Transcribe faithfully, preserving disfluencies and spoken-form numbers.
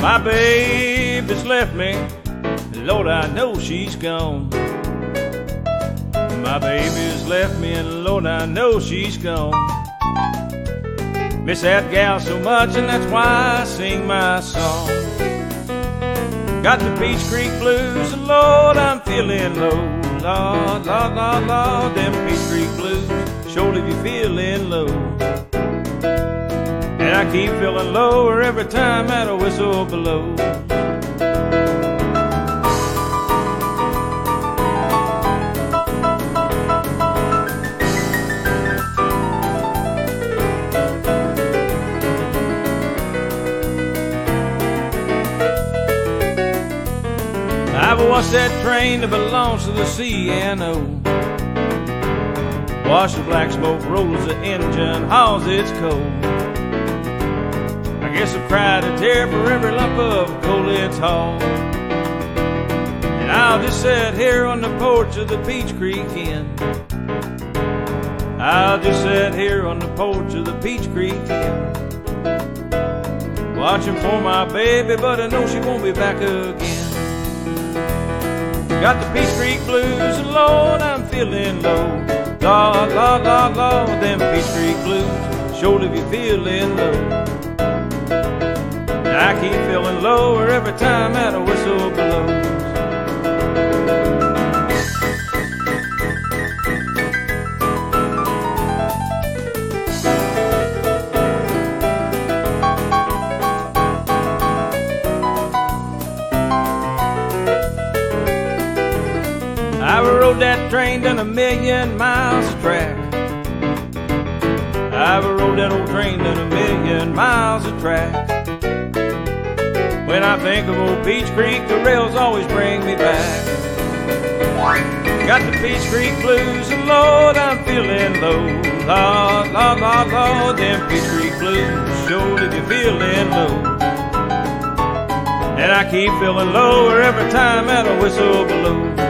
My baby's left me, Lord, I know she's gone. My baby's left me, and Lord, I know she's gone. Miss that gal so much, and that's why I sing my song. Got the Peach Creek blues, and Lord, I'm feeling low. Lord, Lord, Lord, Lord, them Peach Creek blues sure leave you feeling low. And I keep feeling lower every time that a whistle blows. I've watched that train that belongs to the C N O. Watch the black smoke rolls the engine, hauls its coal. I guess I've cried a tear for every lump of coal it's hauled. And I'll just sit here on the porch of the Peach Creek Inn. I'll just sit here on the porch of the Peach Creek Inn, watching for my baby, but I know she won't be back again. Got the Peach Creek blues, and Lord, I'm feeling low. Lord, Lord, Lord, Lord, them Peach Creek blues sure leave you feeling low. And I keep feeling lower every time that a whistle blows. I rode that train down a million miles of track. I rode that old train down a million miles of track. When I think of old Peach Creek, the rails always bring me back. Got the Peach Creek blues, and Lord, I'm feeling low. Lord, Lord, Lord, Lord, them Peach Creek blues sure leave you feeling low. And I keep feeling lower every time that a whistle blows.